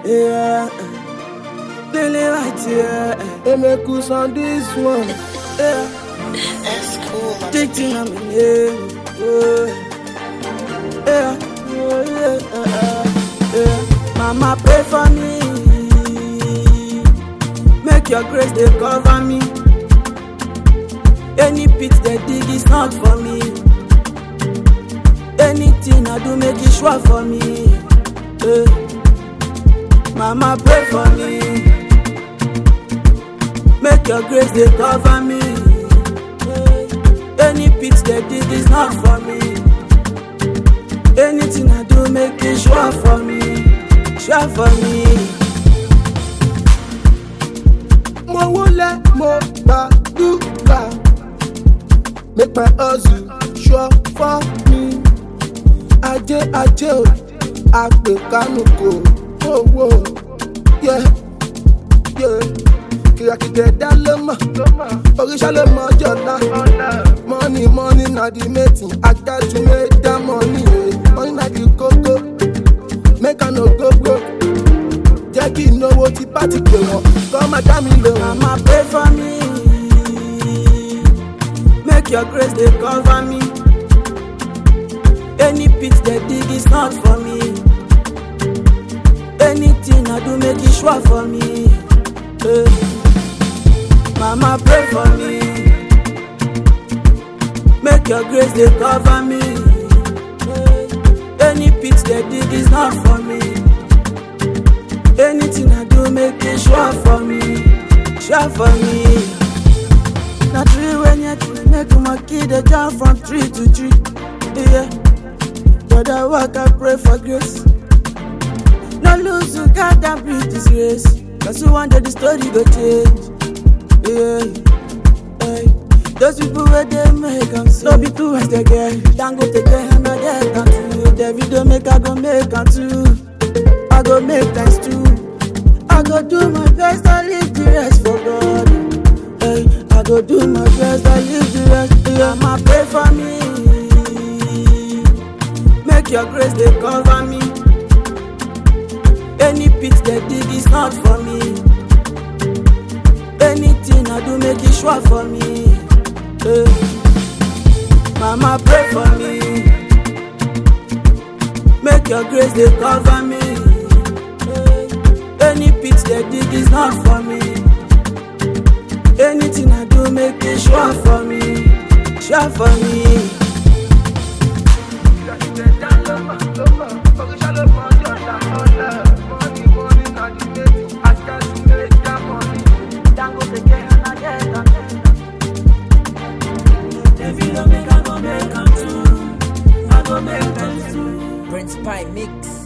Yeah, Billy right here. They make us on this one. Yeah, That's cool. taking on me name. Yeah, yeah. Mama pray for me. Make your grace they cover me. Any pit they dig is not for me. Anything I do make it sure for me. Mama pray for me. Make your grace they cover me. Any pit they dig is not for me. Anything I do make it sure for me. Sure for me. Mo wole mo gbàdúrà. Make my hustle sure for me. Ajé ajé o, àpè kánukò, owó, yeah. Kìràkìtẹ̀ dá ló mọ̀, oríṣà ló mọ̀ jọ̀la. Money na the mating, I got to make that money. Money na the koko, make I no go broke. Jẹ́ kí n náwó tí bá ti pè wọ́n, kọ́ máa dá mi lò. Mama pray for me. Make your grace they cover me. Any pit they dig is not for me. Anything I do make it sure for me. Mama pray for me. Make your grace they cover me. Any pit they dig is not for me. Anything I do make it sure for me. Sure for me. Na tree when you make my kid a jump from tree to tree. Yeah. Brother walk I pray for grace. No lose you God and breathe this race. Cause you one day the story go change. Yeah. Hey. Those people where they make them so. No be too as they get. Don't go take care and they can too. David don't make I go make them too. I go make times too. I go do my best and leave the rest for God. Hey, I go do my best and leave the rest. Yeah, Mama pray for me. Make your grace they cover me. Any pit they dig is not for me. Anything I do make it sure for me. Mama pray for me. Make your grace they cover me. Any pit they dig is not for me. Anything I do make it sure for me. Sure for me. Prince Pie Mix.